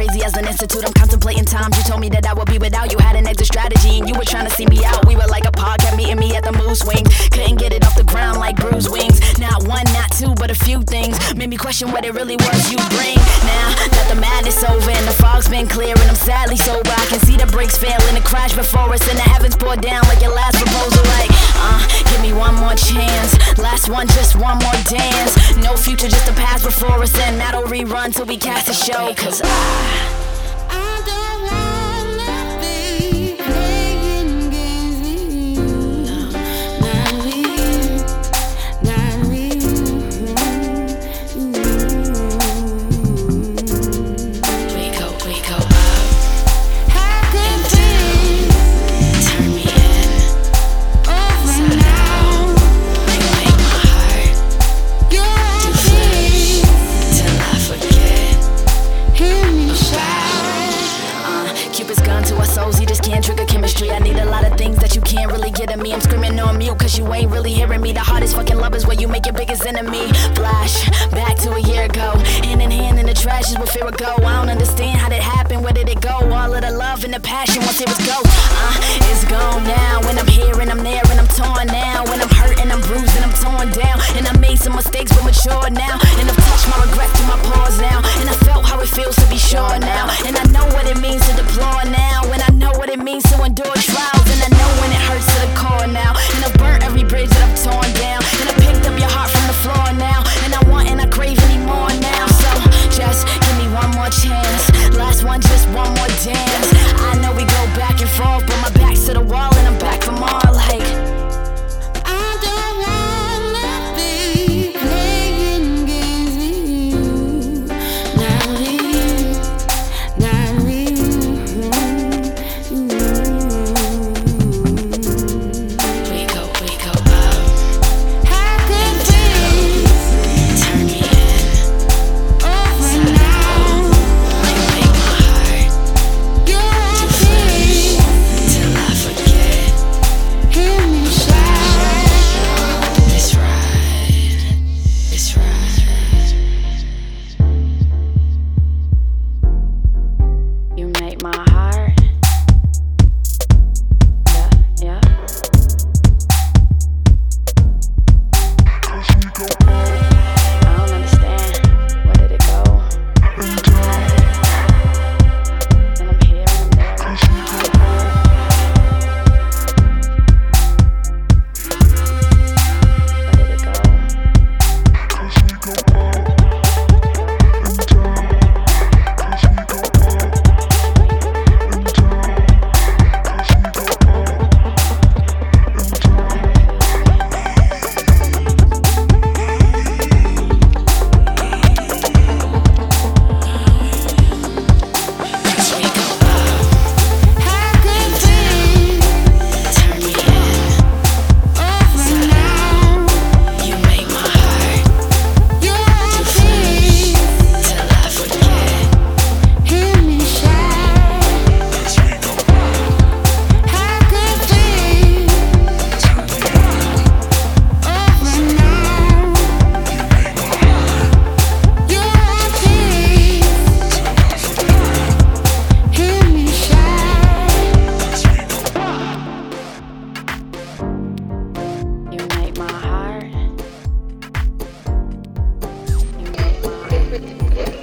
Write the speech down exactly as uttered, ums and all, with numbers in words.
crazy as an institute. I'm contemplating times you told me that I would be without you. Had an exit strategy and you were trying to see me out. We were like a pod, kept meeting me at the mood swings. Couldn't get it off the ground like bruised wings. Not one, not two, but a few things made me question what it really was you bring. Now that the madness over and the fog's been clear and I'm sadly sober, I can see the brakes failing to crash before us and the heavens pour down like your last proposal. Like, uh, give me one more chance. Last one, just one more dance. No future, just the past before us, and that'll rerun till we cast a show. Cause I I don't wanna be playing games with you. Not with you, not with you. We go, we go up. How could things Turn me in, over now? you make my heart Your do things flips till I forget. hear me shout. Uh, Cupid's gun to our souls, he just can't trigger chemistry. I need a lot of things that you can't really get at me. I'm screaming on mute cause you ain't really hearing me. The hardest fucking love is where you make your biggest enemy. Flash back to a year ago, hand in hand in the trash is where fear would go. I don't understand how that happened, where did it go? All of the love and the passion once it was ghost. Uh, it's gone now, when I'm here and I'm there and I'm torn now. When I'm hurt and I'm bruised and I'm torn down. And I made some mistakes but mature now. And I've touched my regrets to my pores now. And I felt how it feels to be sure now. And I know what it means to deplore now. And I know what it means to endure trials. And I know when it hurts to the core now. And I've burnt every bridge that I've torn down. And I picked up your heart from the floor now. And I want and I crave any more now. So just give me one more chance. Last one, just one more dance. I know we go back and forth, but my back's to the wall and I'm back for more. Like, I don't wanna be playing games with you. Not with you, not with you. we go, we go up. How could things Turn me in, over now? you make my heart Your things till I forget. hear me shout. It's right, it's right. You make my heart. Yeah, yeah. I don't understand. Where did it go? And I'm here and I'm there. Where did it go? We go up. How could things Turn me in. over now? You make my heart Your things till I forget. hear me shout. How could things over now? Your things hear me shout. You make my heart. You make my heart.